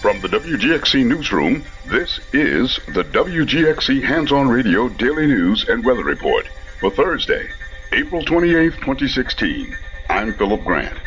From the WGXC Newsroom, this is the WGXC Hands-On Radio Daily News and Weather Report for Thursday, April 28, 2016. I'm Philip Grant.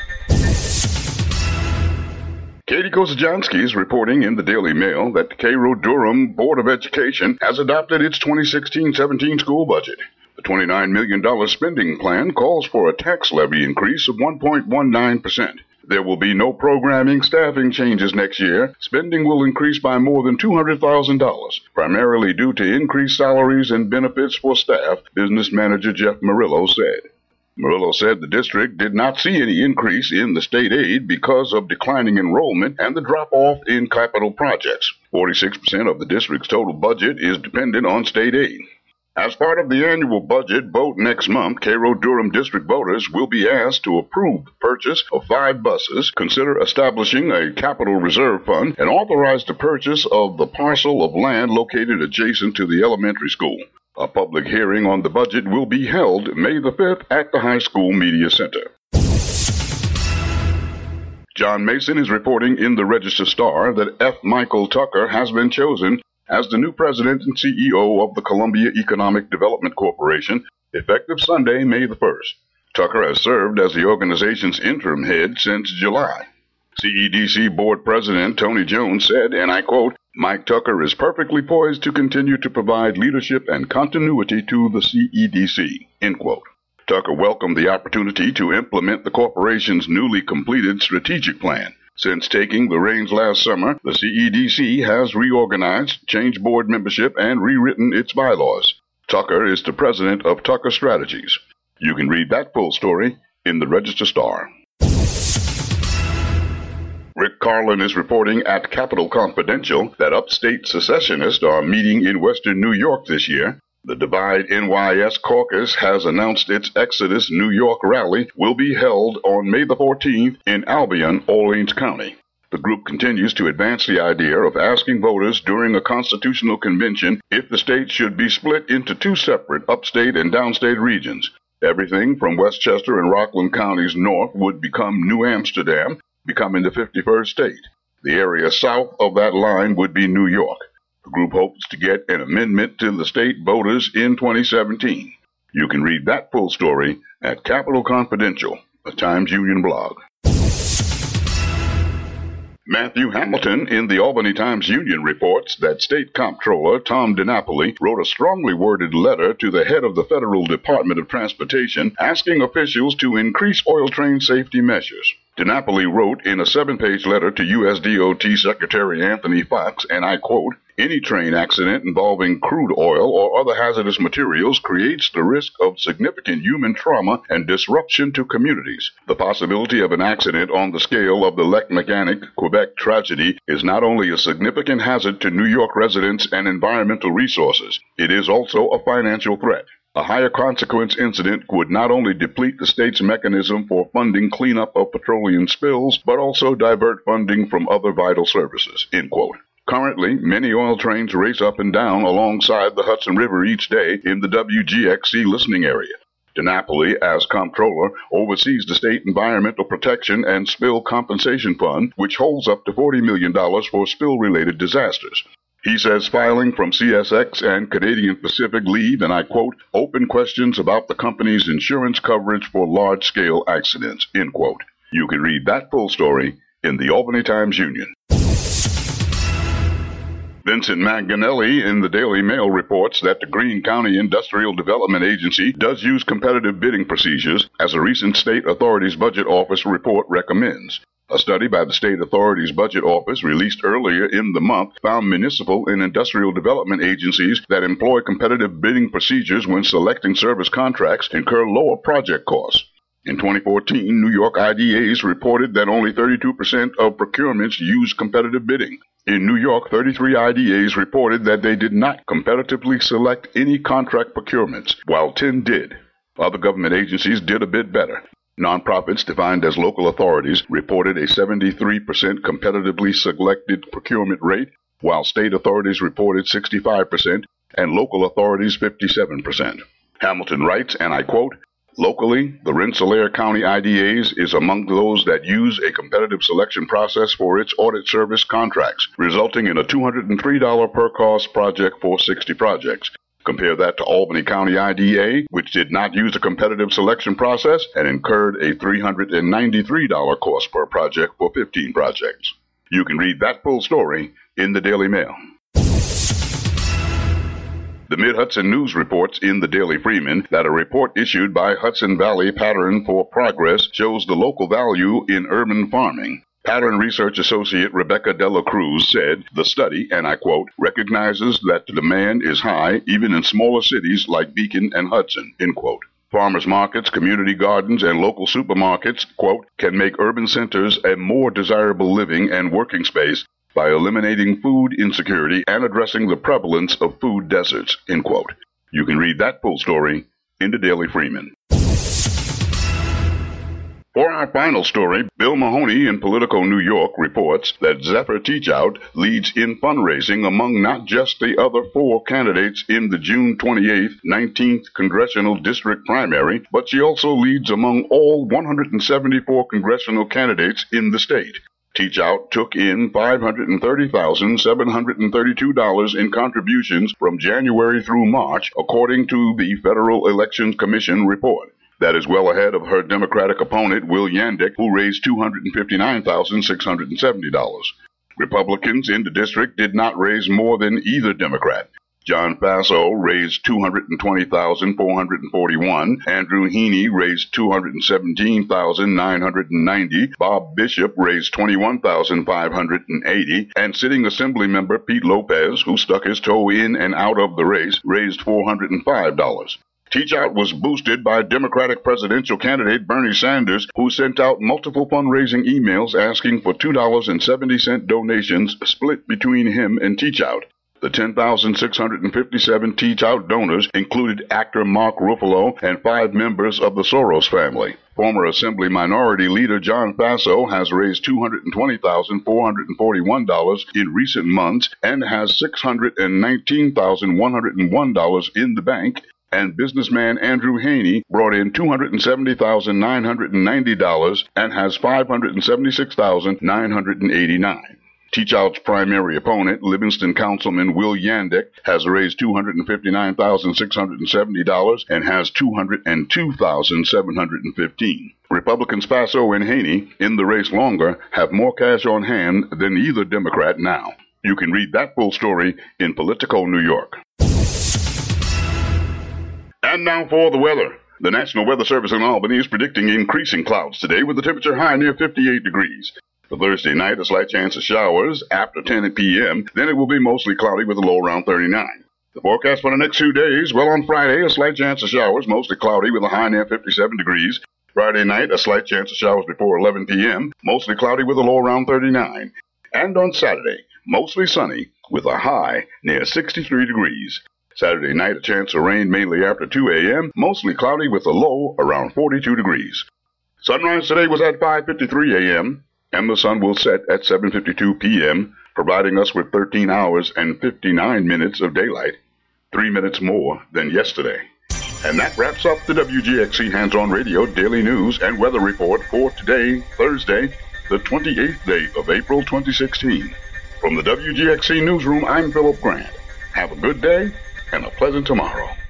Katie Kozajansky is reporting in the Daily Mail that the Cairo-Durham Board of Education has adopted its 2016-17 school budget. The $29 million spending plan calls for a tax levy increase of 1.19%. There will be no programming staffing changes next year. Spending will increase by more than $200,000, primarily due to increased salaries and benefits for staff, business manager Jeff Murillo said. Murillo said the district did not see any increase in the state aid because of declining enrollment and the drop-off in capital projects. 46% of the district's total budget is dependent on state aid. As part of the annual budget vote next month, Cairo-Durham district voters will be asked to approve the purchase of 5 buses, consider establishing a capital reserve fund, and authorize the purchase of the parcel of land located adjacent to the elementary school. A public hearing on the budget will be held May the 5th at the High School Media Center. John Mason is reporting in the Register-Star that F. Michael Tucker has been chosen as the new president and CEO of the Columbia Economic Development Corporation, effective Sunday, May the 1st. Tucker has served as the organization's interim head since July. CEDC Board President Tony Jones said, and I quote, "Mike Tucker is perfectly poised to continue to provide leadership and continuity to the CEDC," end quote. Tucker welcomed the opportunity to implement the corporation's newly completed strategic plan. Since taking the reins last summer, the CEDC has reorganized, changed board membership, and rewritten its bylaws. Tucker is the president of Tucker Strategies. You can read that full story in the Register-Star. Rick Carlin is reporting at Capitol Confidential that upstate secessionists are meeting in western New York this year. The Divide NYS caucus has announced its Exodus New York rally will be held on May the 14th in Albion, Orleans County. The group continues to advance the idea of asking voters during a constitutional convention if the state should be split into 2 separate upstate and downstate regions. Everything from Westchester and Rockland counties north would become New Amsterdam, becoming the 51st state. The area south of that line would be New York. The group hopes to get an amendment to the state voters in 2017. You can read that full story at Capitol Confidential, a Times-Union blog. Matthew Hamilton in the Albany Times-Union reports that State Comptroller Tom DiNapoli wrote a strongly worded letter to the head of the Federal Department of Transportation asking officials to increase oil train safety measures. DiNapoli wrote in a 7-page letter to USDOT Secretary Anthony Fox, and I quote, "Any train accident involving crude oil or other hazardous materials creates the risk of significant human trauma and disruption to communities. The possibility of an accident on the scale of the Lac-Mégantic, Quebec tragedy is not only a significant hazard to New York residents and environmental resources, it is also a financial threat. A higher consequence incident would not only deplete the state's mechanism for funding cleanup of petroleum spills, but also divert funding from other vital services," end quote. Currently, many oil trains race up and down alongside the Hudson River each day in the WGXC listening area. DiNapoli, as comptroller, oversees the State Environmental Protection and Spill Compensation Fund, which holds up to $40 million for spill-related disasters. He says filing from CSX and Canadian Pacific leave, and I quote, "open questions about the company's insurance coverage for large-scale accidents," end quote. You can read that full story in the Albany Times-Union. Vincent Manganelli in the Daily Mail reports that the Greene County Industrial Development Agency does use competitive bidding procedures, as a recent State Authorities Budget Office report recommends. A study by the State Authorities Budget Office released earlier in the month found municipal and industrial development agencies that employ competitive bidding procedures when selecting service contracts incur lower project costs. In 2014, New York IDAs reported that only 32% of procurements used competitive bidding. In New York, 33 IDAs reported that they did not competitively select any contract procurements, while 10 did. Other government agencies did a bit better. Nonprofits, defined as local authorities, reported a 73% competitively selected procurement rate, while state authorities reported 65% and local authorities 57%. Hamilton writes, and I quote, Locally, the Rensselaer County IDAs is among those that use a competitive selection process for its audit service contracts, resulting in a $203 per cost project for 60 projects. Compare that to Albany County IDA, which did not use a competitive selection process and incurred a $393 cost per project for 15 projects. You can read that full story in the Daily Mail. The Mid-Hudson News reports in the Daily Freeman that a report issued by Hudson Valley Pattern for Progress shows the local value in urban farming. Pattern Research Associate Rebecca Dela Cruz said the study, and I quote, recognizes that the demand is high even in smaller cities like Beacon and Hudson, end quote. Farmers markets, community gardens, and local supermarkets, quote, can make urban centers a more desirable living and working space by eliminating food insecurity and addressing the prevalence of food deserts, end quote. You can read that full story in the Daily Freeman. For our final story, Bill Mahoney in Politico New York reports that Zephyr Teachout leads in fundraising among not just the other 4 candidates in the June 28th, 19th Congressional District primary, but she also leads among all 174 congressional candidates in the state. Teachout took in $530,732 in contributions from January through March, according to the Federal Elections Commission report. That is well ahead of her Democratic opponent, Will Yandick, who raised $259,670. Republicans in the district did not raise more than either Democrat. John Faso raised $220,441. Andrew Heaney raised $217,990. Bob Bishop raised $21,580. And sitting Assembly member Pete Lopez, who stuck his toe in and out of the race, raised $405. Teachout was boosted by Democratic presidential candidate Bernie Sanders, who sent out multiple fundraising emails asking for $2.70 donations split between him and Teachout. The 10,657 Teachout donors included actor Mark Ruffalo and 5 members of the Soros family. Former Assembly Minority Leader John Faso has raised $220,441 in recent months and has $619,101 in the bank. And businessman Andrew Heaney brought in $270,990 and has $576,989. Teachout's primary opponent, Livingston Councilman Will Yandick, has raised $259,670 and has $202,715. Republicans Faso and Heaney, in the race longer, have more cash on hand than either Democrat now. You can read that full story in Politico New York. And now for the weather. The National Weather Service in Albany is predicting increasing clouds today with the temperature high near 58 degrees. For Thursday night, a slight chance of showers after 10 p.m. Then it will be mostly cloudy with a low around 39. The forecast for the next 2 days, well, on Friday, a slight chance of showers, mostly cloudy with a high near 57 degrees. Friday night, a slight chance of showers before 11 p.m., mostly cloudy with a low around 39. And on Saturday, mostly sunny with a high near 63 degrees. Saturday night, a chance of rain mainly after 2 a.m., mostly cloudy with a low around 42 degrees. Sunrise today was at 5:53 a.m., and the sun will set at 7:52 p.m., providing us with 13 hours and 59 minutes of daylight, 3 minutes more than yesterday. And that wraps up the WGXC Hands-On Radio Daily News and Weather Report for today, Thursday, the 28th day of April 2016. From the WGXC Newsroom, I'm Philip Grant. Have a good day and a pleasant tomorrow.